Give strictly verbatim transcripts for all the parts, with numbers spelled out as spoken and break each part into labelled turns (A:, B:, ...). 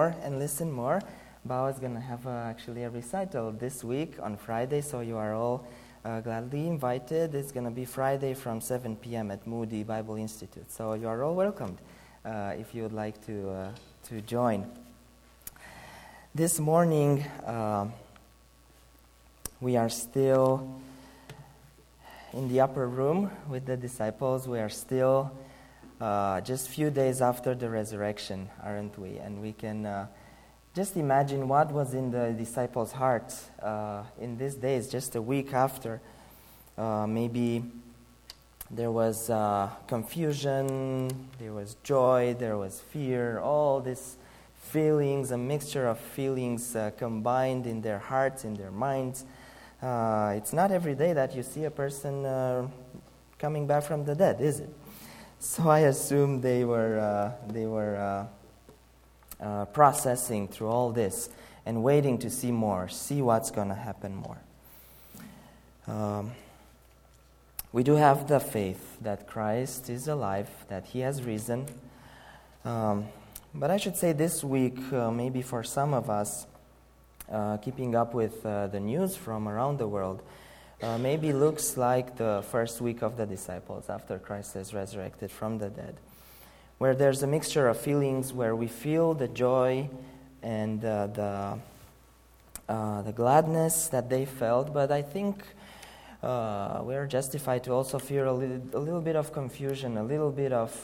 A: more and listen more. Bao is going to have uh, actually a recital this week on Friday, so you are all uh, gladly invited. It's going to be Friday from seven p.m. at Moody Bible Institute. So you are all welcomed uh, if you would like to, uh, to join. This morning, uh, we are still in the upper room with the disciples. We are still uh, just few days after the resurrection, aren't we? And we can uh, just imagine what was in the disciples' hearts uh, in these days, just a week after. Uh, maybe there was uh, confusion, there was joy, there was fear, all these feelings, a mixture of feelings uh, combined in their hearts, in their minds. Uh, it's not every day that you see a person uh, coming back from the dead, is it? So I assume they were uh, they were uh, uh, processing through all this and waiting to see more, see what's going to happen more. Um, we do have the faith that Christ is alive, that He has risen. Um, but I should say this week, uh, maybe for some of us, Uh, keeping up with uh, the news from around the world, uh, maybe looks like the first week of the disciples after Christ is resurrected from the dead, where there's a mixture of feelings, where we feel the joy and uh, the uh, the gladness that they felt, but I think uh, we're justified to also feel a little, a little bit of confusion, a little bit of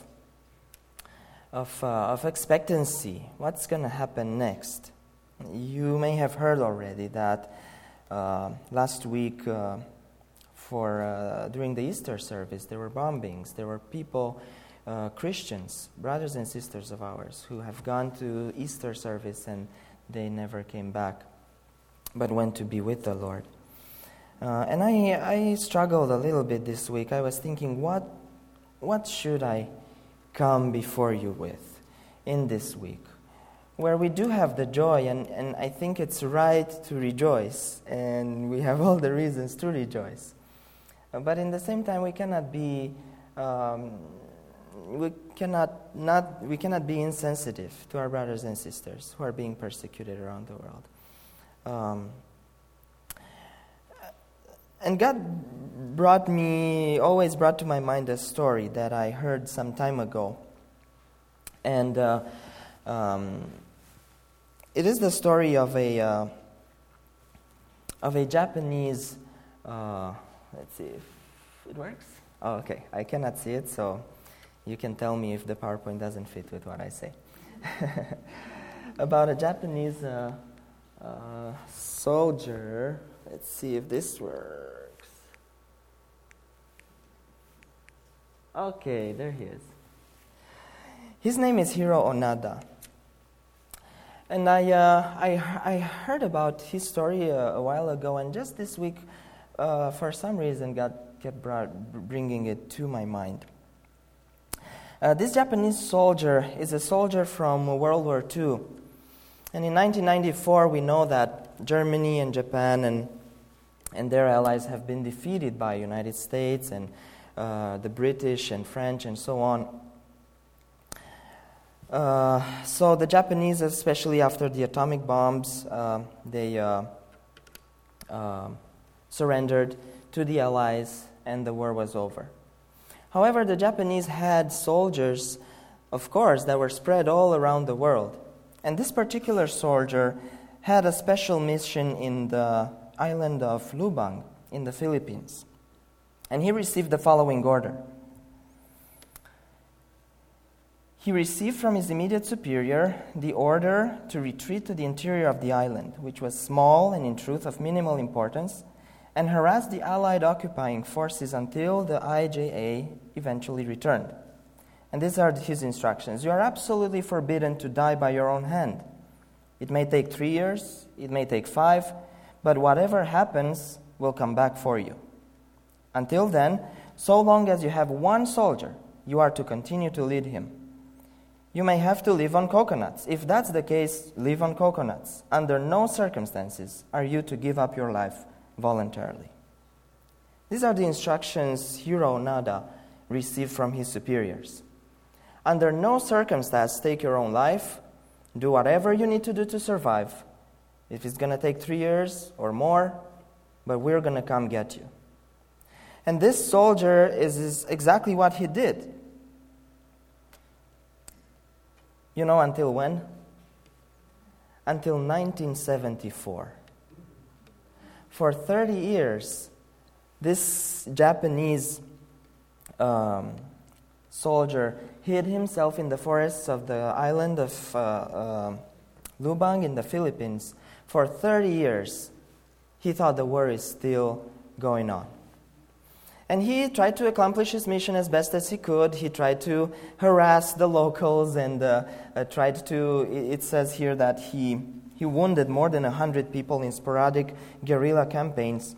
A: of, uh, of expectancy. What's going to happen next? You may have heard already that uh, last week uh, for uh, during the Easter service there were bombings. There were people, uh, Christians, brothers and sisters of ours, who have gone to Easter service and they never came back, but went to be with the Lord. Uh, and I, I struggled a little bit this week. I was thinking, what, what should I come before you with in this week, where we do have the joy, and, and I think it's right to rejoice, and we have all the reasons to rejoice. Uh, but in the same time, we cannot be, um, we cannot not, we cannot be insensitive to our brothers and sisters who are being persecuted around the world. Um, and God brought me, always brought to my mind a story that I heard some time ago, and uh, um, it is the story of a uh, of a Japanese. Uh, let's see if it works. Oh, okay. I cannot see it, so you can tell me if the PowerPoint doesn't fit with what I say. About a Japanese uh, uh, soldier. Let's see if this works. Okay, there he is. His name is Hiro Onada. And I, uh, I I heard about his story uh, a while ago, and just this week, uh, for some reason, God kept brought, bringing it to my mind. Uh, this Japanese soldier is a soldier from World War Two. And in nineteen ninety-four, we know that Germany and Japan and, and their allies have been defeated by United States and uh, the British and French and so on. Uh, so the Japanese, especially after the atomic bombs, uh, they uh, uh, surrendered to the Allies and the war was over. However, the Japanese had soldiers, of course, that were spread all around the world. And this particular soldier had a special mission in the island of Lubang in the Philippines. And he received the following order. He received from his immediate superior the order to retreat to the interior of the island, which was small and in truth of minimal importance, and harass the Allied occupying forces until the I J A eventually returned. And these are his instructions. You are absolutely forbidden to die by your own hand. It may take three years, it may take five, but whatever happens will come back for you. Until then, so long as you have one soldier, you are to continue to lead him. You may have to live on coconuts. If that's the case, live on coconuts. Under no circumstances are you to give up your life voluntarily. These are the instructions Hiro Onada received from his superiors. Under no circumstance take your own life. Do whatever you need to do to survive. If it's going to take three years or more, but we're going to come get you. And this soldier is, is exactly what he did. You know, until when? Until nineteen seventy-four. For thirty years, this Japanese um, soldier hid himself in the forests of the island of uh, uh, Lubang in the Philippines. For thirty years, he thought the war is still going on. And he tried to accomplish his mission as best as he could. He tried to harass the locals and uh, uh, tried to, it says here that he, he wounded more than one hundred people in sporadic guerrilla campaigns.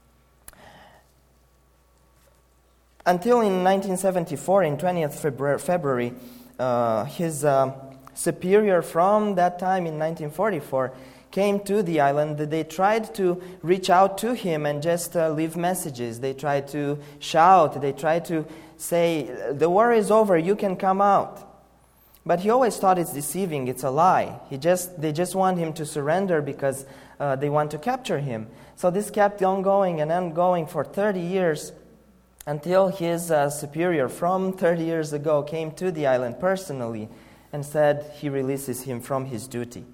A: Until in nineteen seventy-four, in twentieth February, uh, his uh, superior from that time in nineteen forty-four came to the island. They tried to reach out to him and just uh, leave messages. They tried to shout. They tried to say, the war is over, you can come out. But he always thought it's deceiving, it's a lie. He just They just want him to surrender because uh, they want to capture him. So this kept on going and on going for thirty years until his uh, superior from thirty years ago came to the island personally and said he releases him from his duty.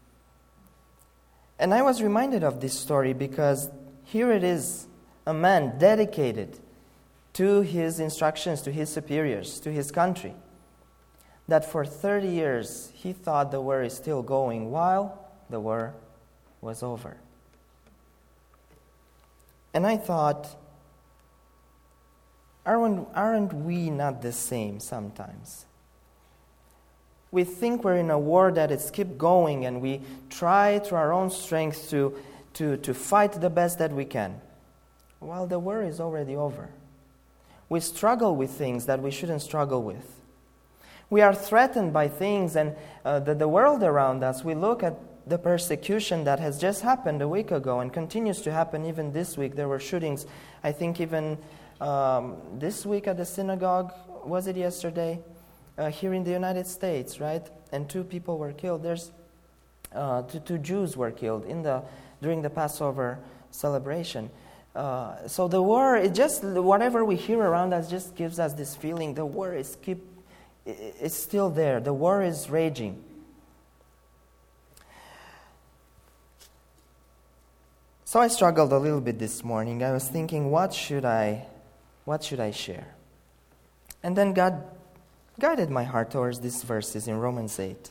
A: And I was reminded of this story because here it is, a man dedicated to his instructions, to his superiors, to his country, that for thirty years he thought the war is still going while the war was over. And I thought, aren't, aren't we not the same sometimes? We think we're in a war that is keep going, and we try through our own strength to, to, to fight the best that we can, while the war is already over. We struggle with things that we shouldn't struggle with. We are threatened by things and uh, the, the world around us. We look at the persecution that has just happened a week ago and continues to happen even this week. There were shootings, I think even um, this week at the synagogue, was it yesterday? Uh, here in the United States, right? And two people were killed. There's uh, two, two Jews were killed in the during the Passover celebration. Uh, so the war, it just whatever we hear around us just gives us this feeling the war is keep, it's still there. The war is raging. So I struggled a little bit this morning. I was thinking, what should I, what should I share? And then God guided my heart towards these verses in Romans eight,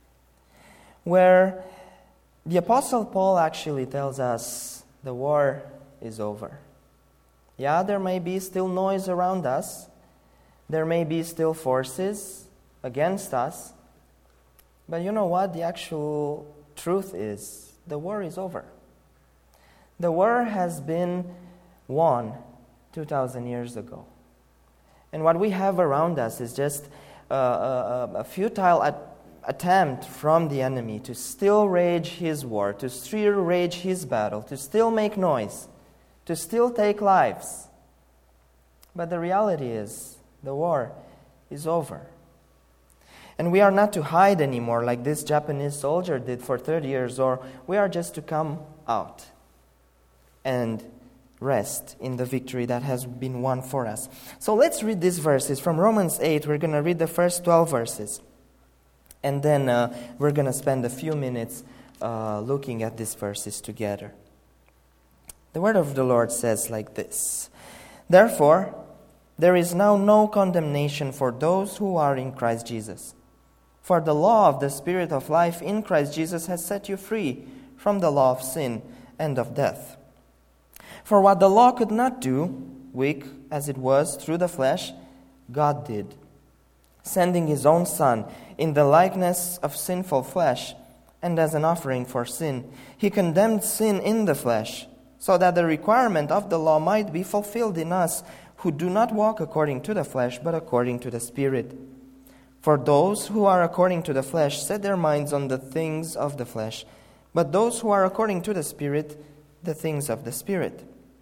A: where the Apostle Paul actually tells us the war is over. Yeah, there may be still noise around us. There may be still forces against us. But you know what? The actual truth is the war is over. The war has been won two thousand years ago. And what we have around us is just uh, a, a futile at, attempt from the enemy to still rage his war, to still rage his battle, to still make noise, to still take lives. But the reality is, the war is over. And we are not to hide anymore like this Japanese soldier did for thirty years, or we are just to come out and rest in the victory that has been won for us. So let's read these verses from Romans eight. We're going to read the first twelve verses. And then uh, we're going to spend a few minutes uh, looking at these verses together. The word of the Lord says like this: Therefore, there is now no condemnation for those who are in Christ Jesus. For the law of the Spirit of life in Christ Jesus has set you free from the law of sin and of death. For what the law could not do, weak as it was through the flesh, God did, sending His own Son in the likeness of sinful flesh, and as an offering for sin. He condemned sin in the flesh, so that the requirement of the law might be fulfilled in us, who do not walk according to the flesh, but according to the Spirit. For those who are according to the flesh set their minds on the things of the flesh, but those who are according to the Spirit, the things of the Spirit.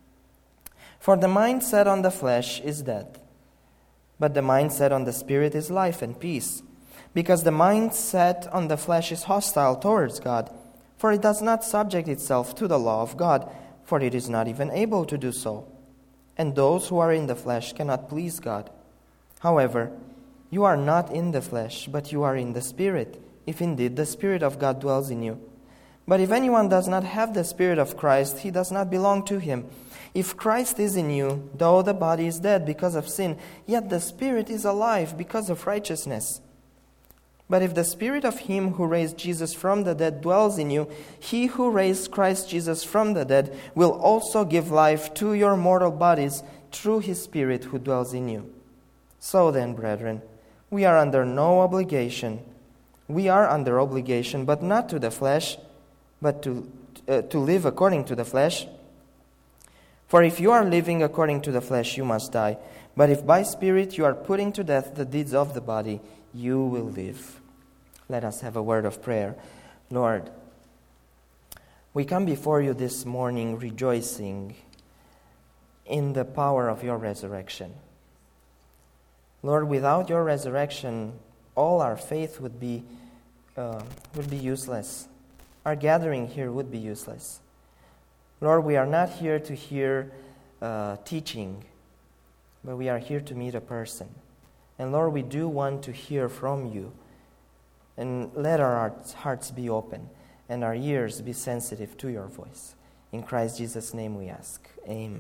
A: For the mind set on the flesh is death, but the mind set on the Spirit is life and peace. Because the mind set on the flesh is hostile towards God, for it does not subject itself to the law of God, for it is not even able to do so. And those who are in the flesh cannot please God. However, you are not in the flesh, but you are in the Spirit, if indeed the Spirit of God dwells in you. But if anyone does not have the Spirit of Christ, he does not belong to him. If Christ is in you, though the body is dead because of sin, yet the Spirit is alive because of righteousness. But if the Spirit of him who raised Jesus from the dead dwells in you, he who raised Christ Jesus from the dead will also give life to your mortal bodies through his Spirit who dwells in you. So then, brethren, we are under no obligation. We are under obligation, but not to the flesh, but to, uh, to live according to the flesh. For if you are living according to the flesh, you must die. But if by Spirit you are putting to death the deeds of the body, you will live. Let us have a word of prayer. Lord, we come before you this morning rejoicing in the power of your resurrection. Lord, without your resurrection, all our faith would be uh, would be useless. Our gathering here would be useless. Lord, we are not here to hear uh, teaching, but we are here to meet a person. And Lord, we do want to hear from you. And let our hearts be open and our ears be sensitive to your voice. In Christ Jesus' name we ask. Amen.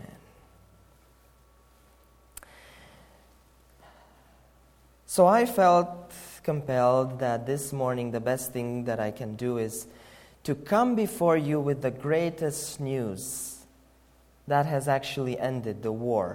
A: So I felt compelled that this morning the best thing that I can do is to come before you with the greatest news that has actually ended the war.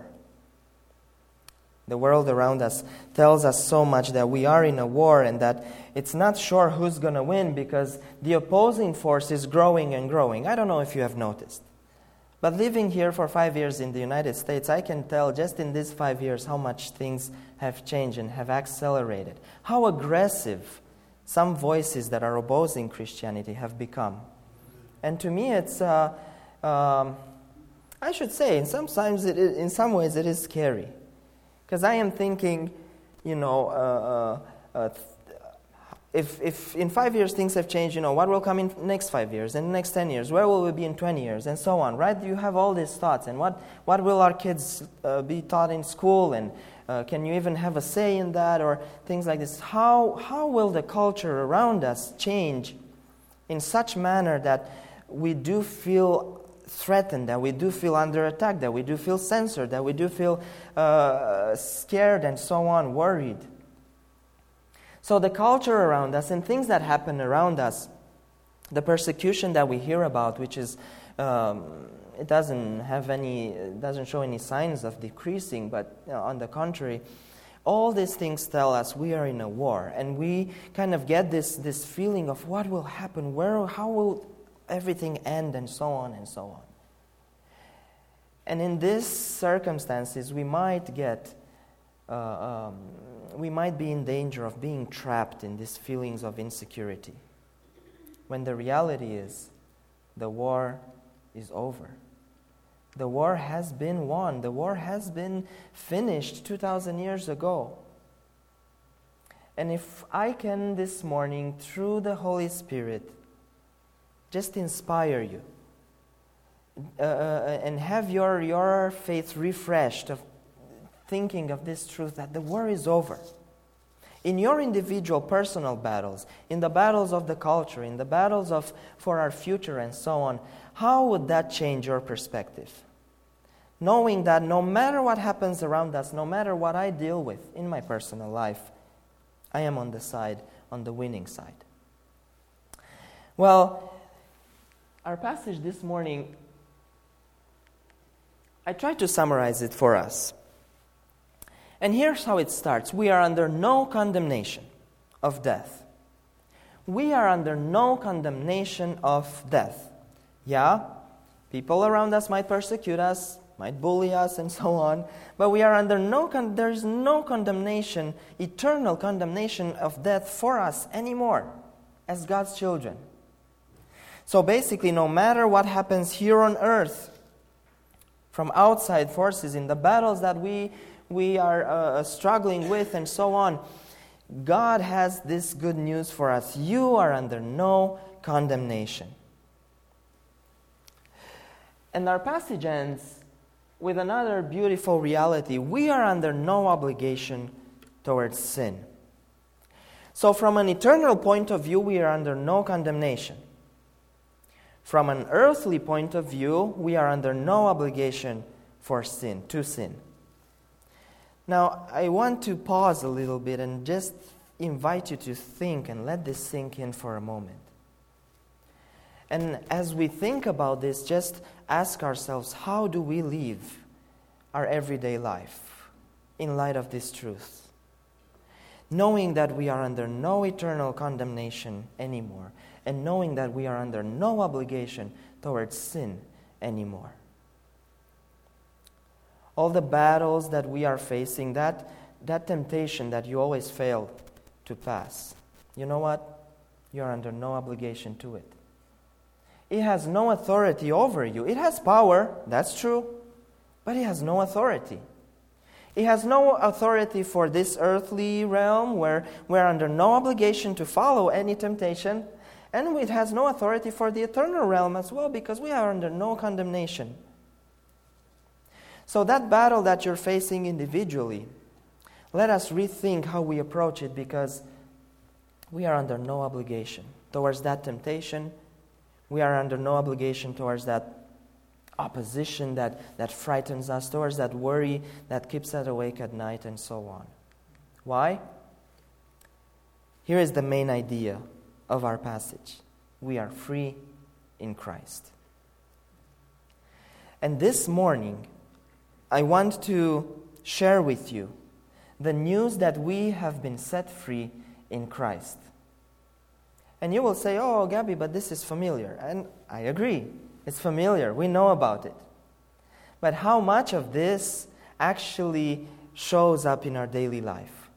A: The world around us tells us so much that we are in a war and that it's not sure who's going to win because the opposing force is growing and growing. I don't know if you have noticed. But living here for five years in the United States, I can tell just in these five years how much things have changed and have accelerated. How aggressive some voices that are opposing Christianity have become. And to me, it's, uh, um, I should say, in some, times it is, in some ways it is scary. Because I am thinking, you know, uh, uh, uh, if if in five years things have changed, you know, what will come in next five years, and next ten years? Where will we be in twenty years, and so on, right? You have all these thoughts, and what, what will our kids uh, be taught in school, and uh, can you even have a say in that, or things like this? How how will the culture around us change in such manner that we do feel threatened, that we do feel under attack, that we do feel censored, that we do feel uh, scared and so on, worried. So the culture around us and things that happen around us, the persecution that we hear about, which is, um, it doesn't have any, it doesn't show any signs of decreasing, but you know, on the contrary, all these things tell us we are in a war, and we kind of get this this feeling of what will happen, where, how will everything end, and so on and so on. And in these circumstances, we might get, uh, um, we might be in danger of being trapped in these feelings of insecurity, when the reality is the war is over. The war has been won. The war has been finished two thousand years ago. And if I can this morning, through the Holy Spirit, just inspire you uh, and have your, your faith refreshed of thinking of this truth that the war is over. In your individual personal battles, in the battles of the culture, in the battles of for our future and so on, how would that change your perspective? Knowing that no matter what happens around us, no matter what I deal with in my personal life, I am on the side, on the winning side. Well, our passage this morning, I tried to summarize it for us. And here's how it starts. We are under no condemnation of death. We are under no condemnation of death. Yeah, people around us might persecute us, might bully us, and so on, but we are under no, con- there is no condemnation, eternal condemnation of death for us anymore as God's children. So basically, no matter what happens here on earth, from outside forces, in the battles that we we are uh, struggling with and so on, God has this good news for us. You are under no condemnation. And our passage ends with another beautiful reality. We are under no obligation towards sin. So from an eternal point of view, we are under no condemnation. From an earthly point of view, we are under no obligation for sin, to sin. Now, I want to pause a little bit and just invite you to think and let this sink in for a moment. And as we think about this, just ask ourselves, how do we live our everyday life in light of this truth? Knowing that we are under no eternal condemnation anymore, and knowing that we are under no obligation towards sin anymore. All the battles that we are facing, that, that temptation that you always fail to pass, you know what? You are under no obligation to it. It has no authority over you. It has power, that's true, but it has no authority. It has no authority for this earthly realm where we're under no obligation to follow any temptation, and it has no authority for the eternal realm as well because we are under no condemnation. So that battle that you're facing individually, let us rethink how we approach it because we are under no obligation towards that temptation. We are under no obligation towards that opposition that, that frightens us, towards that worry that keeps us awake at night, and so on. Why? Here is the main idea of our passage. We are free in Christ. And this morning, I want to share with you the news that we have been set free in Christ. And you will say, oh, Gabby, but this is familiar. And I agree. It's familiar. We know about it. But how much of this actually shows up in our daily life?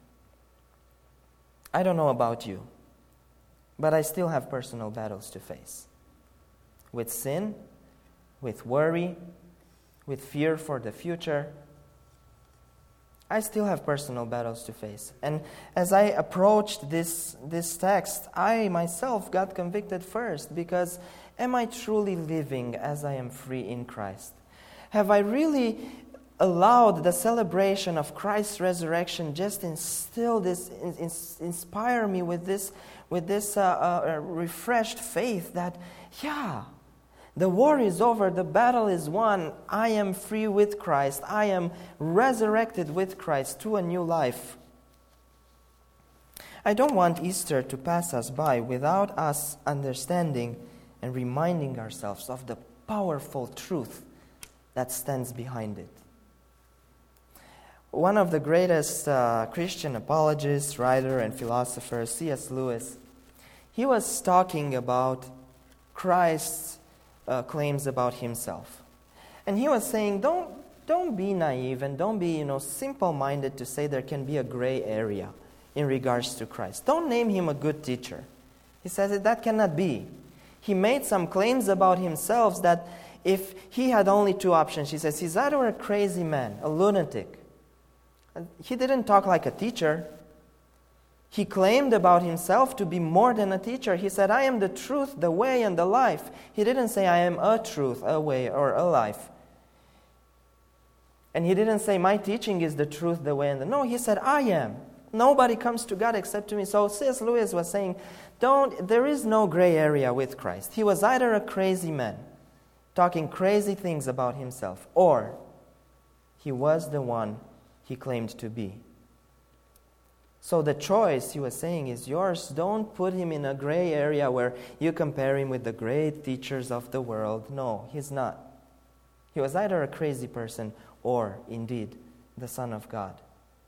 A: I don't know about you, but I still have personal battles to face. With sin, with worry, with fear for the future. I still have personal battles to face. And as I approached this, this text, I myself got convicted first because am I truly living as I am free in Christ? Have I really allowed the celebration of Christ's resurrection just instill this, in, in, inspire me with this, with this uh, uh, refreshed faith that, yeah, the war is over, the battle is won, I am free with Christ, I am resurrected with Christ to a new life. I don't want Easter to pass us by without us understanding and reminding ourselves of the powerful truth that stands behind it. One of the greatest uh, Christian apologists, writer, and philosopher, C S Lewis, he was talking about Christ's uh, claims about himself. And he was saying, don't, don't be naive and don't be, you know, simple-minded to say there can be a gray area in regards to Christ. Don't name him a good teacher. He says that that cannot be. He made some claims about himself that if he had only two options, he says he's either a crazy man, a lunatic. And he didn't talk like a teacher. He claimed about himself to be more than a teacher. He said, I am the truth, the way, and the life. He didn't say, I am a truth, a way, or a life. And he didn't say, my teaching is the truth, the way, and the... No, he said, I am. Nobody comes to God except to me. So C S Lewis was saying, don't, there is no gray area with Christ. He was either a crazy man, talking crazy things about himself, or he was the one he claimed to be. So the choice, he was saying, is yours. Don't put him in a gray area where you compare him with the great teachers of the world. No, he's not. He was either a crazy person or, indeed, the Son of God.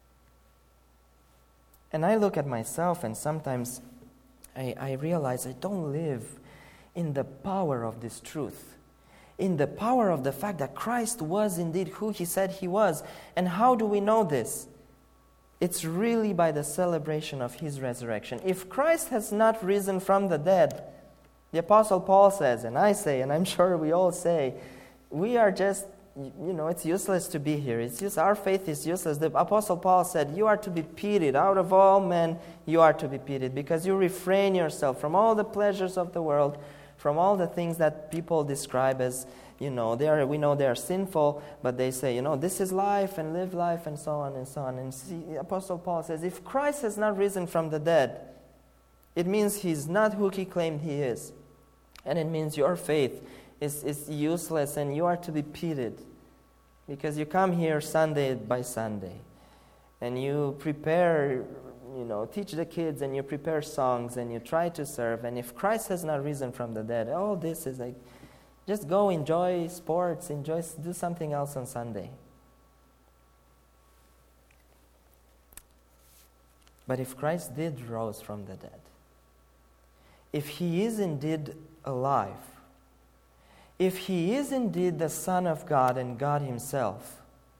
A: And I look at myself and sometimes I, I realize I don't live in the power of this truth, in the power of the fact that Christ was indeed who he said he was. And how do we know this? It's really by the celebration of his resurrection. If Christ has not risen from the dead, the Apostle Paul says, and I say, and I'm sure we all say, we are just you know, it's useless to be here. It's just, our faith is useless. The Apostle Paul said, you are to be pitied. Out of all men, you are to be pitied because you refrain yourself from all the pleasures of the world, from all the things that people describe as, you know, they are, we know they are sinful, but they say, you know, this is life and live life and so on and so on. And see, Apostle Paul says, if Christ has not risen from the dead, it means he's not who he claimed he is. And it means your faith is, is useless and you are to be pitied. Because you come here Sunday by Sunday and you prepare, you know, teach the kids and you prepare songs and you try to serve. And if Christ has not risen from the dead, all this is like, just go enjoy sports, enjoy, do something else on Sunday. But if Christ did rise from the dead, if he is indeed alive, if he is indeed the Son of God and God himself,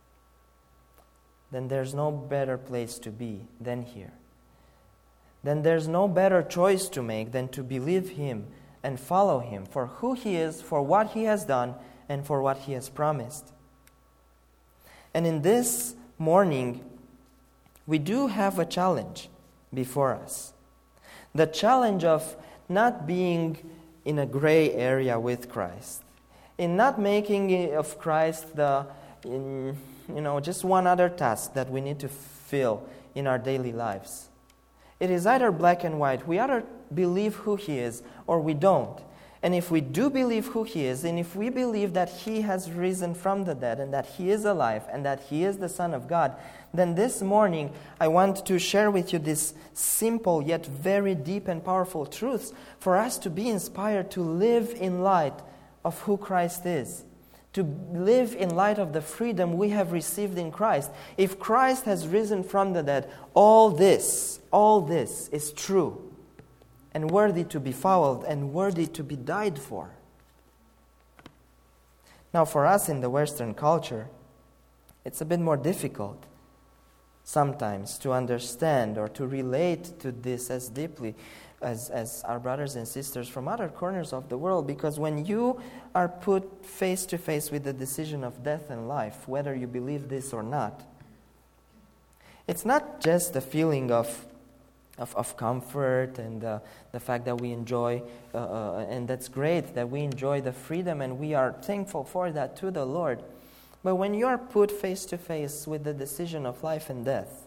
A: then there's no better place to be than here. Then there's no better choice to make than to believe him and follow him for who he is, for what he has done, and for what he has promised. And in this morning, we do have a challenge before us. The challenge of not being in a gray area with Christ, in not making of Christ the, in, you know, just one other task that we need to fill in our daily lives. It is either black and white. We either believe who he is or we don't. And if we do believe who he is, and if we believe that he has risen from the dead and that he is alive and that he is the Son of God, then this morning I want to share with you this simple yet very deep and powerful truths for us to be inspired to live in light of who Christ is, to live in light of the freedom we have received in Christ. If Christ has risen from the dead, all this, all this is true and worthy to be followed and worthy to be died for. Now, for us in the Western culture, it's a bit more difficult sometimes to understand or to relate to this as deeply as, as our brothers and sisters from other corners of the world, because when you are put face to face with the decision of death and life, whether you believe this or not, it's not just a feeling of Of, of comfort and uh, the fact that we enjoy, uh, uh, and that's great, that we enjoy the freedom and we are thankful for that to the Lord. But when you are put face to face with the decision of life and death,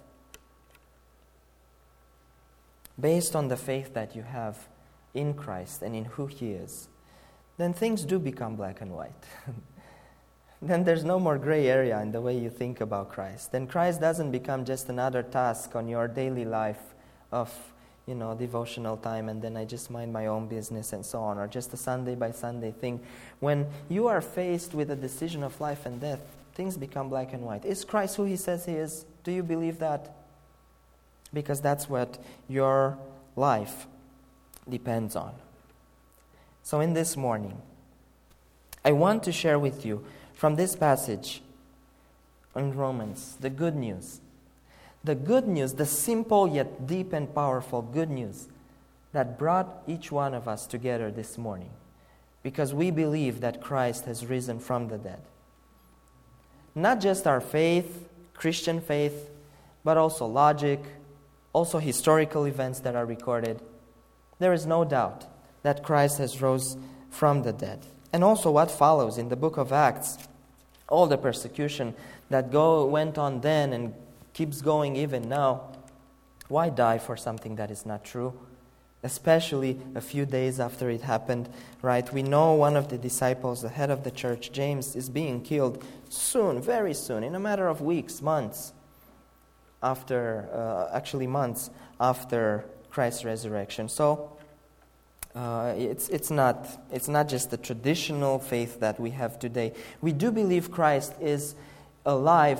A: based on the faith that you have in Christ and in who he is, then things do become black and white. Then there's no more gray area in the way you think about Christ. Then Christ doesn't become just another task on your daily life of, you know, devotional time, and then I just mind my own business and so on, or just a Sunday by Sunday thing. When you are faced with a decision of life and death, things become black and white. Is Christ who he says he is? Do you believe that? Because that's what your life depends on. So in this morning, I want to share with you from this passage in Romans the good news. The good news, the simple yet deep and powerful good news that brought each one of us together this morning, because we believe that Christ has risen from the dead. Not just our faith, Christian faith, but also logic, also historical events that are recorded. There is no doubt that Christ has rose from the dead. And also what follows in the book of Acts, all the persecution that go went on then and keeps going even now. Why die for something that is not true? Especially a few days after it happened, right? We know one of the disciples, the head of the church, James, is being killed soon, very soon, in a matter of weeks, months, after, uh, actually months after Christ's resurrection. So uh, it's it's not it's not just the traditional faith that we have today. We do believe Christ is alive.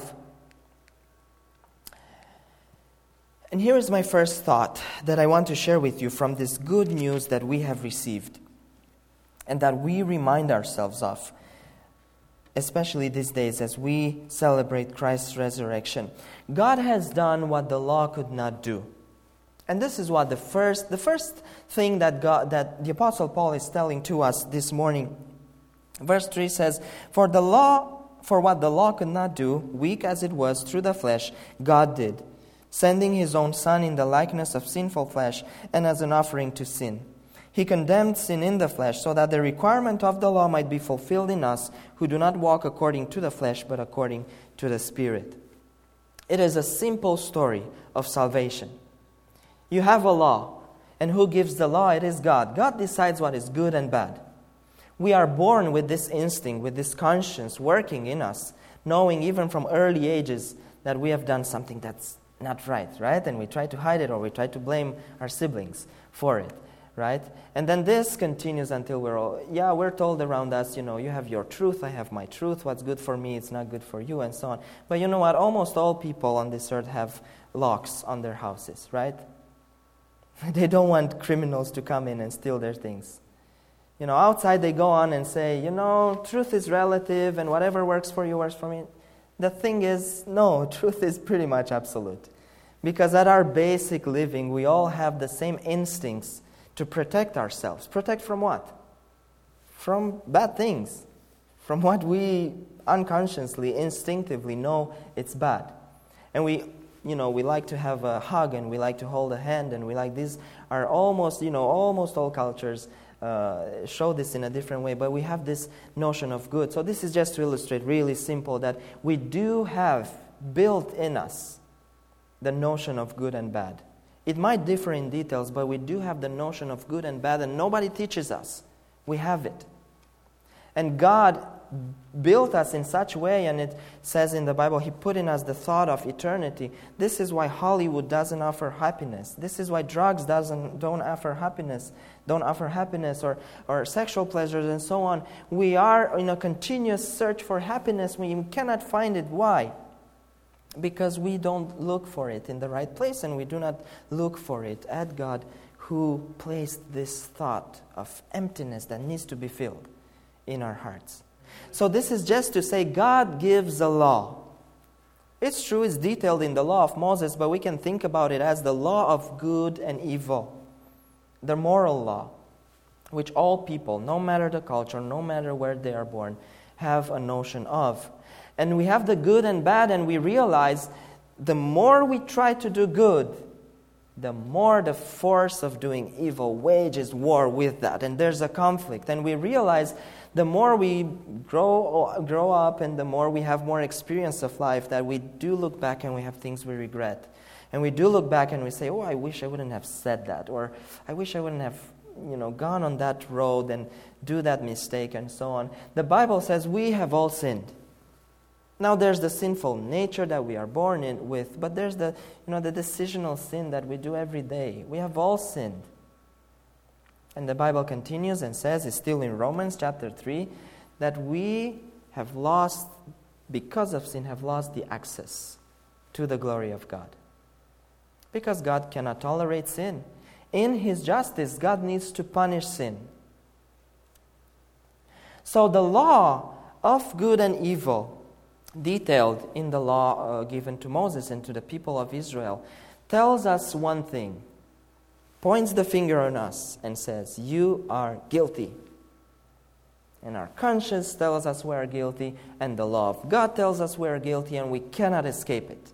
A: And here is my first thought that I want to share with you from this good news that we have received and that we remind ourselves of, especially these days as we celebrate Christ's resurrection. God has done what the law could not do. And this is what the first the first thing that God that the Apostle Paul is telling to us this morning. Verse three says, For the law For what the law could not do, weak as it was through the flesh, God did, sending his own Son in the likeness of sinful flesh and as an offering to sin. He condemned sin in the flesh so that the requirement of the law might be fulfilled in us who do not walk according to the flesh but according to the Spirit. It is a simple story of salvation. You have a law, and who gives the law? It is God. God decides what is good and bad. We are born with this instinct, with this conscience working in us, knowing even from early ages that we have done something that's not right, right? And we try to hide it, or we try to blame our siblings for it, right? And then this continues until we're all, yeah, we're told around us, you know, you have your truth, I have my truth, what's good for me, it's not good for you, and so on. But you know what? Almost all people on this earth have locks on their houses, right? They don't want criminals to come in and steal their things. You know, outside they go on and say, you know, truth is relative and whatever works for you works for me. The thing is, no, truth is pretty much absolute. Because at our basic living, we all have the same instincts to protect ourselves. Protect from what? From bad things. From what we unconsciously, instinctively know it's bad. And we, you know, we like to have a hug and we like to hold a hand and we like, these are almost, you know, almost all cultures Uh, show this in a different way, but we have this notion of good. So this is just to illustrate really simple that we do have built in us the notion of good and bad. It might differ in details, but we do have the notion of good and bad, and nobody teaches us. We have it. And God built us in such a way, and it says in the Bible, He put in us the thought of eternity. This is why Hollywood doesn't offer happiness. This is why drugs doesn't don't offer happiness, don't offer happiness, or, or sexual pleasures and so on. We are in a continuous search for happiness. We cannot find it. Why? Because we don't look for it in the right place, and we do not look for it at God, who placed this thought of emptiness that needs to be filled in our hearts. So this is just to say God gives a law. It's true, it's detailed in the law of Moses, but we can think about it as the law of good and evil. The moral law, which all people, no matter the culture, no matter where they are born, have a notion of. And we have the good and bad, and we realize the more we try to do good, the more the force of doing evil wages war with that. And there's a conflict. And we realize the more we grow grow up and the more we have more experience of life, that we do look back and we have things we regret. And we do look back and we say, oh, I wish I wouldn't have said that. Or I wish I wouldn't have, you know, gone on that road and do that mistake and so on. The Bible says we have all sinned. Now there's the sinful nature that we are born in with, but there's the, you know, the decisional sin that we do every day. We have all sinned. And the Bible continues and says, it's still in Romans chapter three, that we have lost, because of sin, have lost the access to the glory of God. Because God cannot tolerate sin. In His justice, God needs to punish sin. So the law of good and evil, detailed in the law uh, given to Moses and to the people of Israel, tells us one thing, points the finger on us and says, you are guilty. And our conscience tells us we are guilty, and the law of God tells us we are guilty, and we cannot escape it.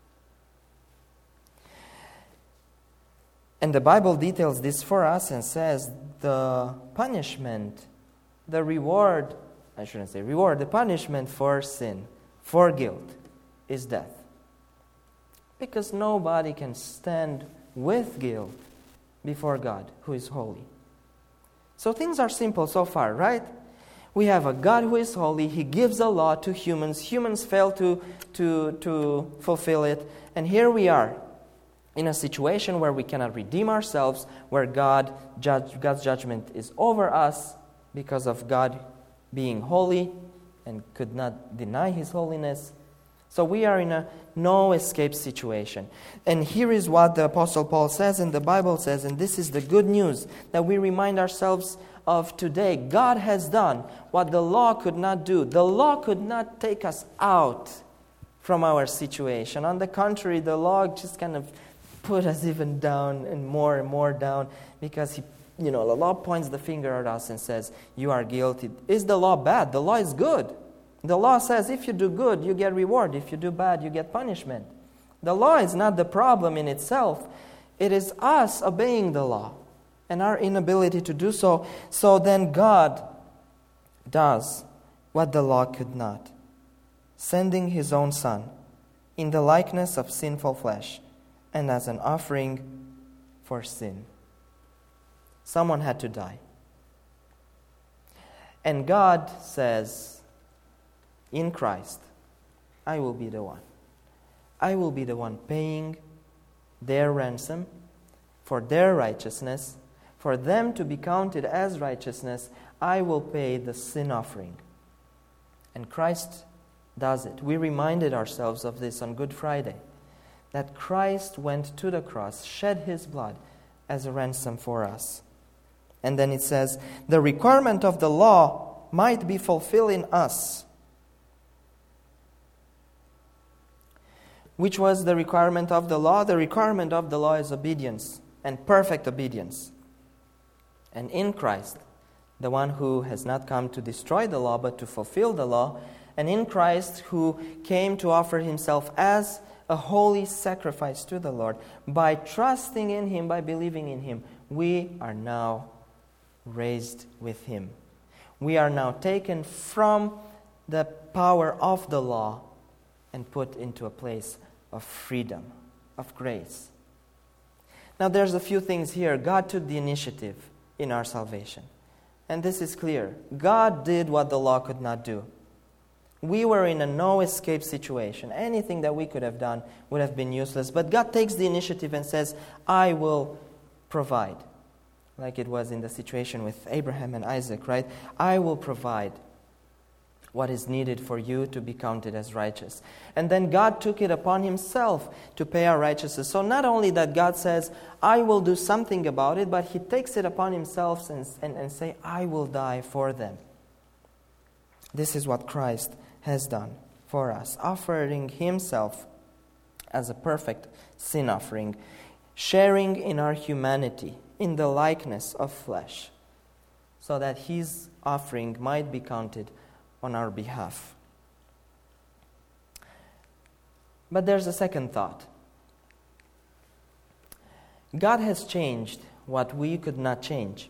A: And the Bible details this for us and says the punishment, the reward, I shouldn't say reward, the punishment for sin, for guilt, is death. Because nobody can stand with guilt before God, who is holy. So things are simple so far, right? We have a God who is holy. He gives a law to humans. Humans fail to, to, to fulfill it. And here we are in a situation where we cannot redeem ourselves, where God judge, God's judgment is over us because of God being holy and could not deny His holiness. So we are in a no escape situation. And here is what the Apostle Paul says and the Bible says, and this is the good news that we remind ourselves of today. God has done what the law could not do. The law could not take us out from our situation. On the contrary, the law just kind of put us even down and more and more down, because he, you know, the law points the finger at us and says, you are guilty. Is the law bad? The law is good. The law says if you do good, you get reward. If you do bad, you get punishment. The law is not the problem in itself. It is us obeying the law and our inability to do so. So then God does what the law could not, sending His own Son in the likeness of sinful flesh and as an offering for sin. Someone had to die. And God says, in Christ, I will be the one. I will be the one paying their ransom for their righteousness. For them to be counted as righteousness, I will pay the sin offering. And Christ does it. We reminded ourselves of this on Good Friday, that Christ went to the cross, shed His blood as a ransom for us. And then it says, the requirement of the law might be fulfilled in us. Which was the requirement of the law? The requirement of the law is obedience, and perfect obedience. And in Christ, the one who has not come to destroy the law, but to fulfill the law, and in Christ who came to offer Himself as a holy sacrifice to the Lord, by trusting in Him, by believing in Him, we are now raised with Him. We are now taken from the power of the law and put into a place of freedom, of grace. Now there's a few things here. God took the initiative in our salvation. And this is clear. God did what the law could not do. We were in a no-escape situation. Anything that we could have done would have been useless. But God takes the initiative and says, I will provide. Like it was in the situation with Abraham and Isaac, right? I will provide what is needed for you to be counted as righteous. And then God took it upon Himself to pay our righteousness. So not only that God says, I will do something about it, but He takes it upon Himself and, and, and say, I will die for them. This is what Christ has done for us, offering Himself as a perfect sin offering, sharing in our humanity, in the likeness of flesh, so that His offering might be counted on our behalf. But there's a second thought. God has changed what we could not change.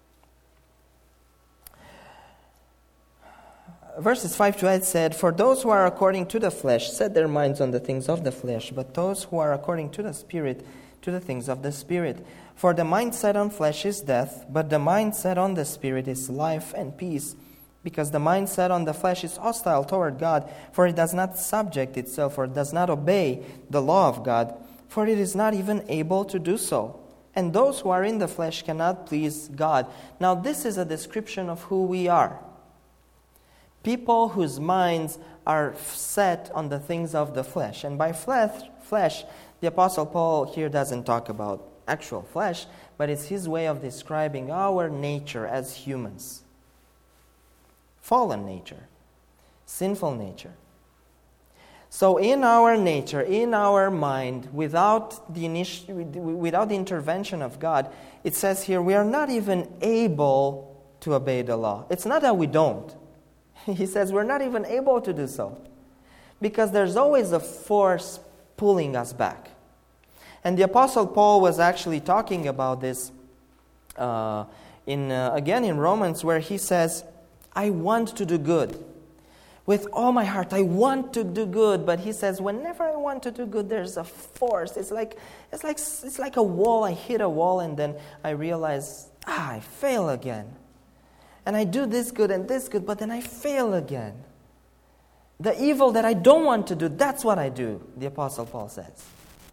A: Verses five to eight said, for those who are according to the flesh set their minds on the things of the flesh, but those who are according to the Spirit, to the things of the Spirit. For the mind set on flesh is death, but the mind set on the Spirit is life and peace. Because the mind set on the flesh is hostile toward God, for it does not subject itself or does not obey the law of God, for it is not even able to do so. And those who are in the flesh cannot please God. Now this is a description of who we are. People whose minds are set on the things of the flesh. And by flesh, flesh, the Apostle Paul here doesn't talk about actual flesh, but it's his way of describing our nature as humans. Fallen nature, sinful nature. So in our nature, in our mind, without the initi- without the intervention of God, it says here we are not even able to obey the law. It's not that we don't. He says we're not even able to do so, because there's always a force pulling us back. And the Apostle Paul was actually talking about this uh, in uh, again in Romans, where he says, I want to do good. With all my heart, I want to do good. But he says, whenever I want to do good, there's a force. It's like it's like it's like a wall. I hit a wall and then I realize, ah, I fail again. And I do this good and this good, but then I fail again. The evil that I don't want to do, that's what I do, the Apostle Paul says.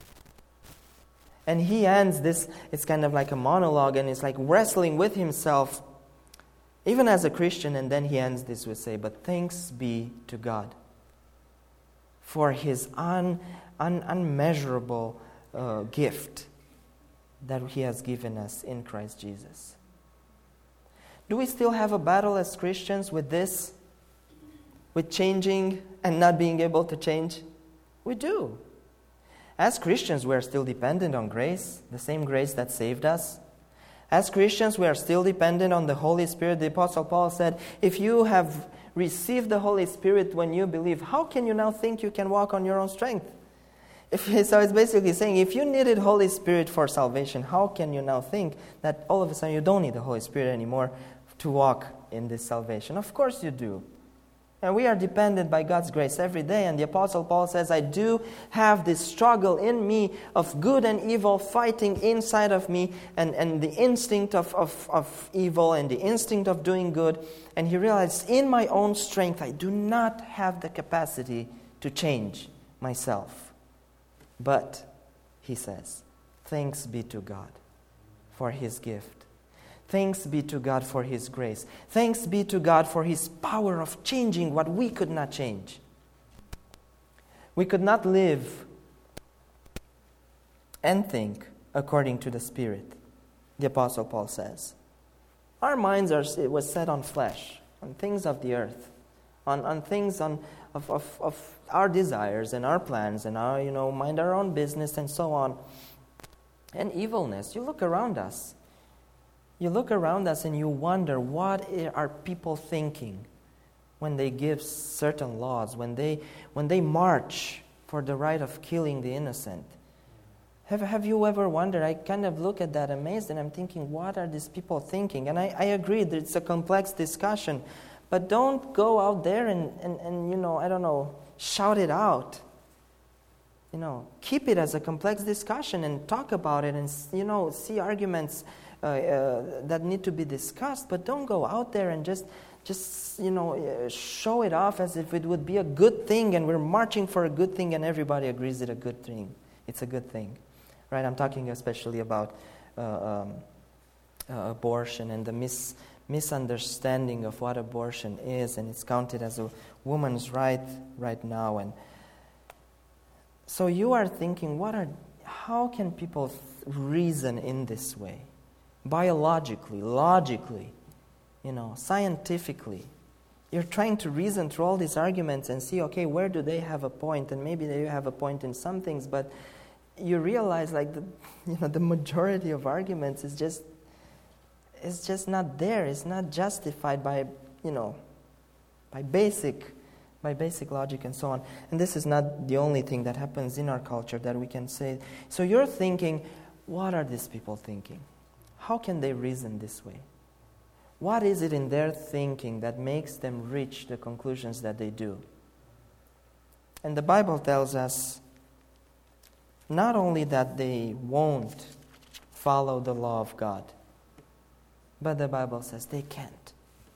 A: And he ends this, it's kind of like a monologue, and it's like wrestling with himself, even as a Christian, and then he ends this with say, but thanks be to God for His un, un, unmeasurable uh, gift that He has given us in Christ Jesus. Do we still have a battle as Christians with this? With changing and not being able to change? We do. As Christians, we are still dependent on grace, the same grace that saved us. As Christians, we are still dependent on the Holy Spirit. The Apostle Paul said, if you have received the Holy Spirit when you believe, how can you now think you can walk on your own strength? If, so it's basically saying, if you needed Holy Spirit for salvation, how can you now think that all of a sudden you don't need the Holy Spirit anymore to walk in this salvation? Of course you do. And we are dependent by God's grace every day. And the Apostle Paul says, I do have this struggle in me of good and evil fighting inside of me, and, and the instinct of, of, of evil and the instinct of doing good. And he realized, in my own strength, I do not have the capacity to change myself. But, he says, thanks be to God for His gift. Thanks be to God for His grace. Thanks be to God for His power of changing what we could not change. We could not live and think according to the Spirit, the Apostle Paul says. Our minds are it was set on flesh, on things of the earth, on, on things on of, of, of our desires and our plans and our, you know, mind our own business and so on. And evilness. You look around us. You look around us and you wonder, what are people thinking when they give certain laws, when they when they march for the right of killing the innocent? Have, have you ever wondered? I kind of look at that amazed and I'm thinking, what are these people thinking? And I, I agree that it's a complex discussion, but don't go out there and, and, and, you know, I don't know, shout it out. You know, keep it as a complex discussion and talk about it and, you know, see arguments Uh, uh, that need to be discussed, but don't go out there and just, just you know, uh, show it off as if it would be a good thing and we're marching for a good thing and everybody agrees it's a good thing. It's a good thing, right? I'm talking especially about uh, um, uh, abortion and the mis- misunderstanding of what abortion is, and it's counted as a woman's right right now. And so you are thinking, what are? How can people th- reason in this way? Biologically, logically, you know, scientifically. You're trying to reason through all these arguments and see, okay, where do they have a point? And maybe they have a point in some things, but you realize, like, the, you know, the majority of arguments is just, is just not there. It's not justified by, you know, by basic, by basic logic and so on. And this is not the only thing that happens in our culture that we can say. So you're thinking, what are these people thinking? How can they reason this way? What is it in their thinking that makes them reach the conclusions that they do? And the Bible tells us not only that they won't follow the law of God, but the Bible says they can't.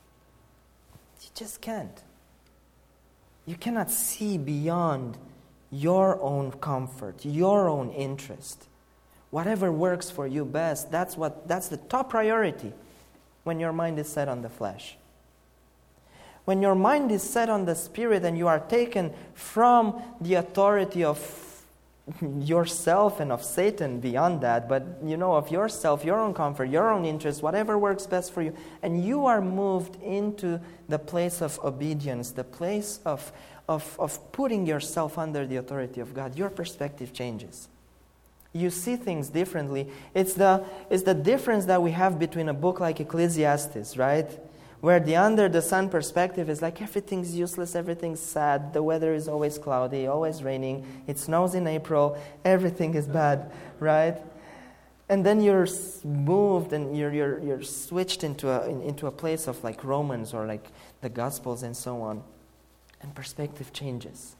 A: You just can't. You cannot see beyond your own comfort, your own interest. Whatever works for you best, that's what that's the top priority when your mind is set on the flesh. When your mind is set on the Spirit and you are taken from the authority of yourself and of Satan beyond that, but you know, of yourself, your own comfort, your own interest, whatever works best for you, and you are moved into the place of obedience, the place of, of, of putting yourself under the authority of God, your perspective changes. You see things differently. It's the, it's the difference that we have between a book like Ecclesiastes, right? Where the under the sun perspective is like everything's useless, everything's sad, the weather is always cloudy, always raining, it snows in April, everything is bad, right? And then you're moved and you're you're you're switched into a in, into a place of like Romans or like the Gospels and so on, and perspective changes.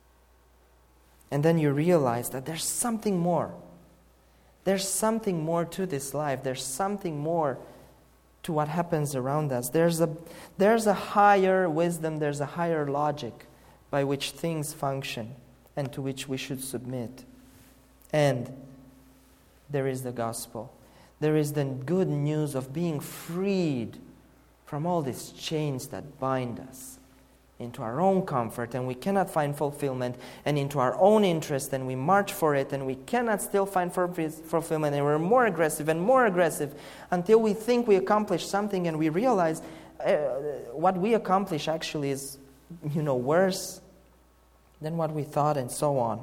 A: And then you realize that there's something more. There's something more to this life. There's something more to what happens around us. There's a, there's a higher wisdom, there's a higher logic by which things function and to which we should submit. And there is the gospel. There is the good news of being freed from all these chains that bind us into our own comfort, and we cannot find fulfillment, and into our own interest, and we march for it, and we cannot still find fulfillment, and we're more aggressive and more aggressive until we think we accomplished something, and we realize uh, what we accomplish actually is, you know, worse than what we thought, and so on.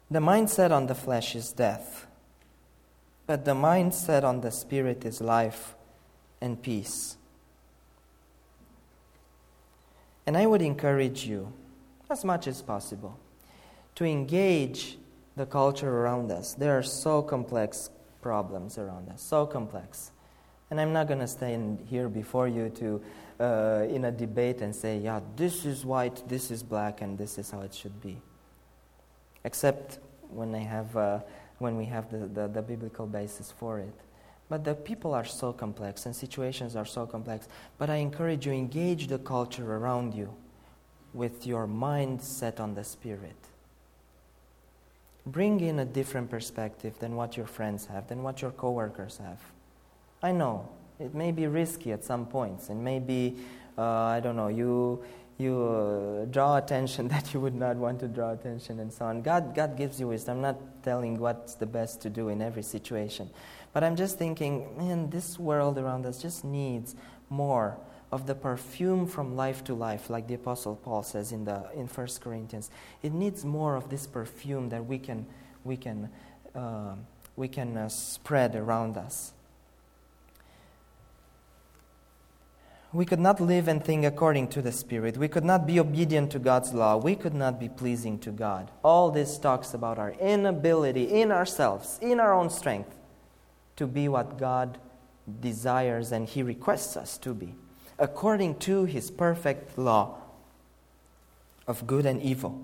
A: The mindset on the flesh is death, but the mindset on the Spirit is life and peace. And I would encourage you, as much as possible, to engage the culture around us. There are so complex problems around us, so complex. And I'm not going to stand here before you to, uh, in a debate and say, yeah, this is white, this is black, and this is how it should be. Except when I have, uh, when we have the, the, the biblical basis for it. But the people are so complex and situations are so complex. But I encourage you, engage the culture around you with your mind set on the Spirit. Bring in a different perspective than what your friends have, than what your coworkers have. I know, it may be risky at some points. It may be, uh, I don't know, you you uh, draw attention that you would not want to draw attention and so on. God, God gives you wisdom. I'm not telling what's the best to do in every situation. But I'm just thinking, man, this world around us just needs more of the perfume from life to life, like the Apostle Paul says in the in First Corinthians. It needs more of this perfume that we can we can uh, we can uh, spread around us. We could not live and think according to the Spirit. We could not be obedient to God's law. We could not be pleasing to God. All this talks about our inability in ourselves, in our own strength, to be what God desires and He requests us to be, according to His perfect law of good and evil.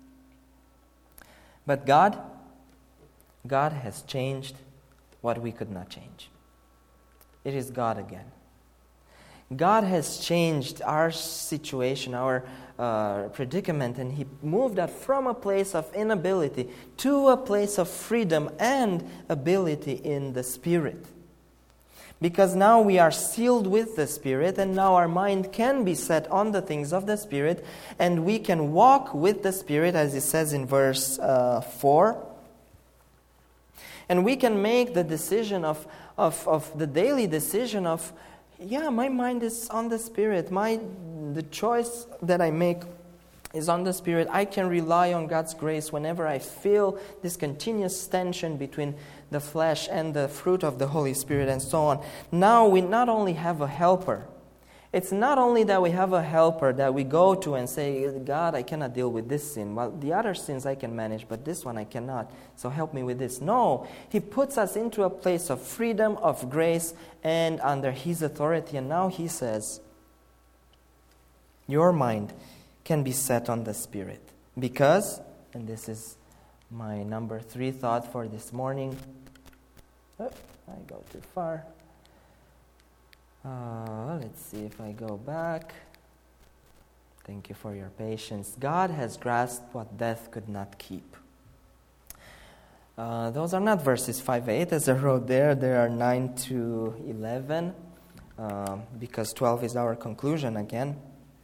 A: But God, God has changed what we could not change. It is God again. God has changed our situation, our uh, predicament, and He moved us from a place of inability to a place of freedom and ability in the Spirit. Because now we are sealed with the Spirit, and now our mind can be set on the things of the Spirit, and we can walk with the Spirit, as it says in verse uh, four. And we can make the decision of, of, of the daily decision of, yeah, my mind is on the Spirit. My the choice that I make is on the Spirit. I can rely on God's grace whenever I feel this continuous tension between the flesh and the fruit of the Holy Spirit and so on. Now we not only have a helper. It's not only that we have a helper that we go to and say, God, I cannot deal with this sin. Well, the other sins I can manage, but this one I cannot. So help me with this. No, He puts us into a place of freedom, of grace, and under His authority. And now He says, your mind can be set on the Spirit. Because, and this is my number three thought for this morning. Oh, I go too far. Uh, let's see if I go back. Thank you for your patience. God has grasped what death could not keep. Uh, those are not verses five eight as I wrote there. There are nine to eleven, uh, because twelve is our conclusion again.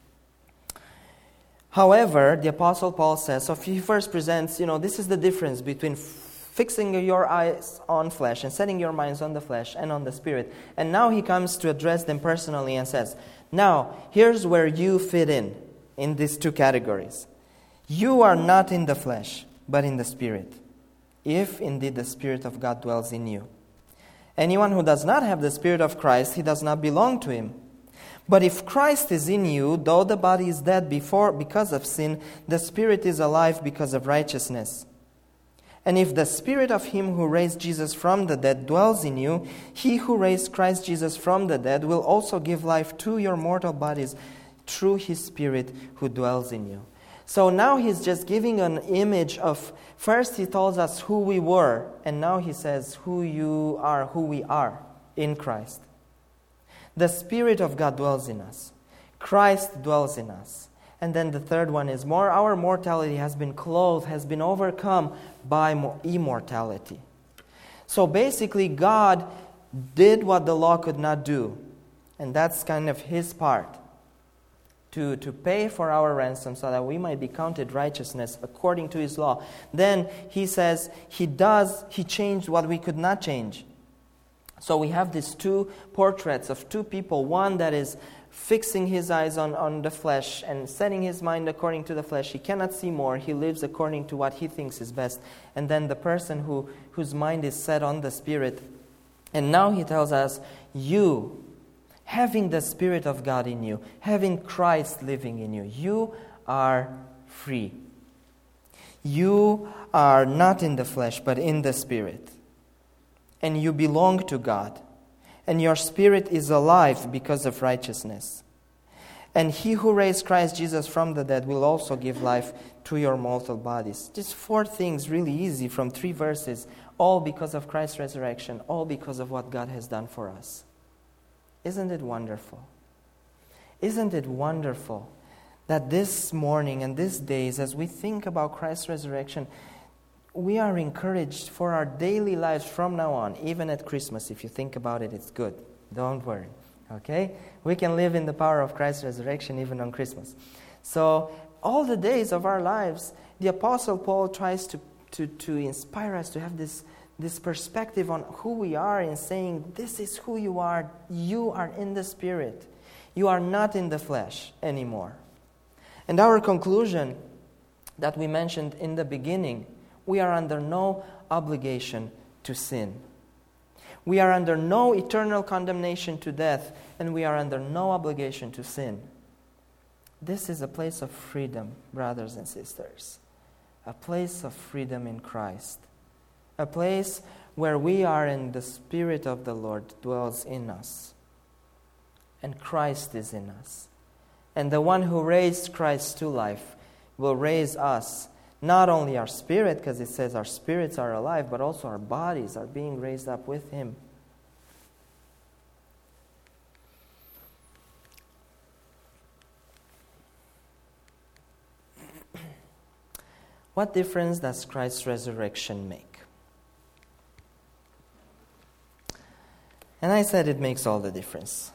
A: However, the Apostle Paul says, so he first presents, you know, this is the difference between fixing your eyes on flesh and setting your minds on the flesh and on the Spirit. And now he comes to address them personally and says, now, here's where you fit in, in these two categories. You are not in the flesh, but in the Spirit, if indeed the Spirit of God dwells in you. Anyone who does not have the Spirit of Christ, he does not belong to Him. But if Christ is in you, though the body is dead before because of sin, the Spirit is alive because of righteousness. And if the Spirit of Him who raised Jesus from the dead dwells in you, He who raised Christ Jesus from the dead will also give life to your mortal bodies through His Spirit who dwells in you. So now he's just giving an image of, first he tells us who we were, and now he says who you are, who we are in Christ. The Spirit of God dwells in us. Christ dwells in us. And then the third one is more our mortality has been clothed, has been overcome by immortality. So basically God did what the law could not do. And that's kind of His part. To, to pay for our ransom so that we might be counted righteousness according to His law. Then He says He does, He changed what we could not change. So we have these two portraits of two people. One that is fixing his eyes on, on the flesh and setting his mind according to the flesh. He cannot see more. He lives according to what he thinks is best. And then the person who whose mind is set on the Spirit. And now he tells us, you, having the Spirit of God in you, having Christ living in you, you are free. You are not in the flesh, but in the Spirit. And you belong to God. And your spirit is alive because of righteousness. And he who raised Christ Jesus from the dead will also give life to your mortal bodies. Just four things, really easy, from three verses, all because of Christ's resurrection, all because of what God has done for us. Isn't it wonderful? Isn't it wonderful that this morning and these days, as we think about Christ's resurrection, we are encouraged for our daily lives from now on, even at Christmas. If you think about it, it's good. Don't worry. Okay? We can live in the power of Christ's resurrection even on Christmas. So, all the days of our lives, the Apostle Paul tries to, to, to inspire us to have this, this perspective on who we are in saying, this is who you are. You are in the Spirit. You are not in the flesh anymore. And our conclusion that we mentioned in the beginning, we are under no obligation to sin. We are under no eternal condemnation to death, and we are under no obligation to sin. This is a place of freedom, brothers and sisters. A place of freedom in Christ. A place where we are in the Spirit of the Lord dwells in us. And Christ is in us. And the one who raised Christ to life will raise us. Not only our spirit, because it says our spirits are alive, but also our bodies are being raised up with Him. What difference does Christ's resurrection make? And I said it makes all the difference.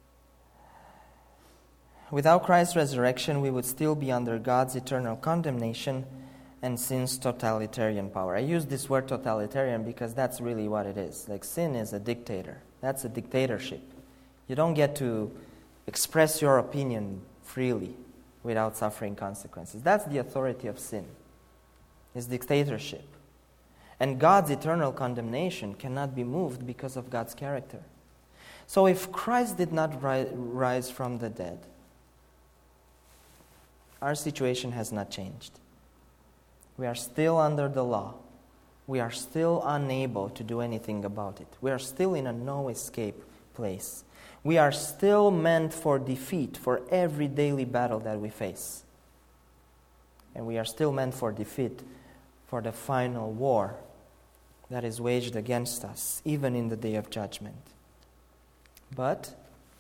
A: Without Christ's resurrection, we would still be under God's eternal condemnation and sin's totalitarian power. I use this word totalitarian because that's really what it is. Like, sin is a dictator. That's a dictatorship. You don't get to express your opinion freely without suffering consequences. That's the authority of sin. It's dictatorship. And God's eternal condemnation cannot be moved because of God's character. So if Christ did not ri- rise from the dead, our situation has not changed. We are still under the law. We are still unable to do anything about it. We are still in a no-escape place. We are still meant for defeat for every daily battle that we face. And we are still meant for defeat for the final war that is waged against us, even in the day of judgment. But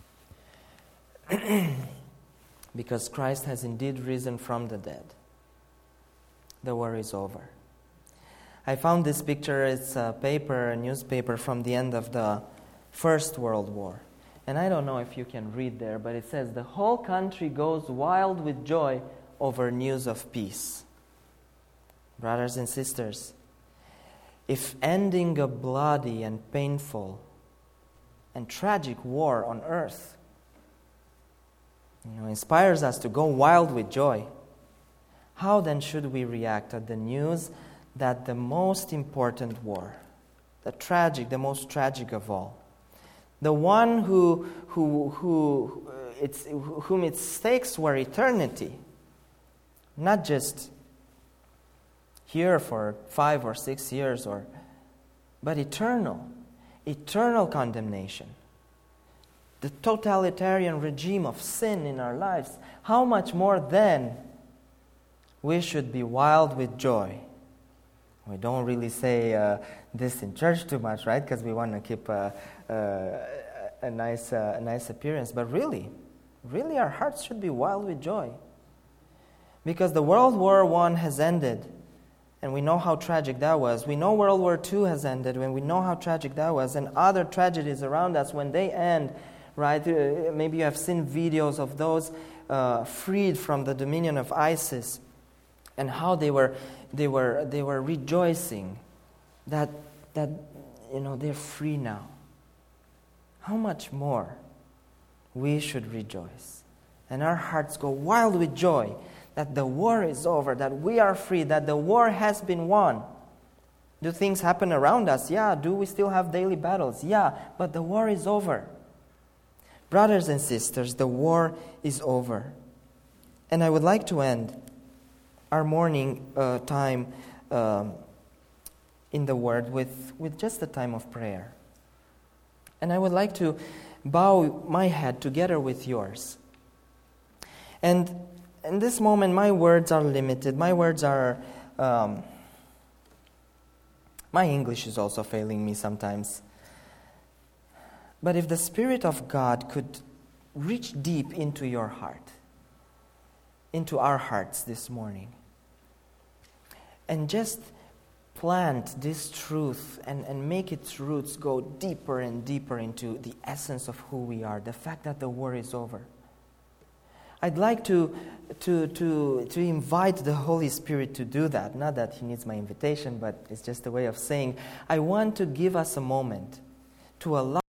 A: because Christ has indeed risen from the dead, the war is over. I found this picture. It's a paper, a newspaper from the end of the First World War. And I don't know if you can read there, but it says, the whole country goes wild with joy over news of peace. Brothers and sisters, if ending a bloody and painful and tragic war on earth, you know, inspires us to go wild with joy, how then should we react at the news that the most important war, the tragic, the most tragic of all, the one who, who, who, uh, it's, whom its stakes were eternity, not just here for five or six years, or, but eternal, eternal condemnation, the totalitarian regime of sin in our lives, how much more then we should be wild with joy. We don't really say uh, this in church too much, right? Because we want to keep a, a, a, nice, uh, a nice appearance. But really, really our hearts should be wild with joy. Because the World War One has ended, and we know how tragic that was. We know World War Two has ended, and we know how tragic that was. And other tragedies around us, when they end, right? Uh, maybe you have seen videos of those uh, freed from the dominion of ISIS, and how they were, they were, they were rejoicing that that you know they're free now. How much more we should rejoice. And our hearts go wild with joy that the war is over, that we are free, that the war has been won. Do things happen around us? Yeah. Do we still have daily battles? Yeah. But the war is over. Brothers and sisters, the war is over. And I would like to end our morning uh, time um, in the Word with, with just a time of prayer. And I would like to bow my head together with yours. And in this moment, my words are limited. My words are... Um, my English is also failing me sometimes. But if the Spirit of God could reach deep into your heart, into our hearts this morning, and just plant this truth and, and make its roots go deeper and deeper into the essence of who we are, the fact that the war is over. I'd like to, to, to, to invite the Holy Spirit to do that. Not that He needs my invitation, but it's just a way of saying, I want to give us a moment to allow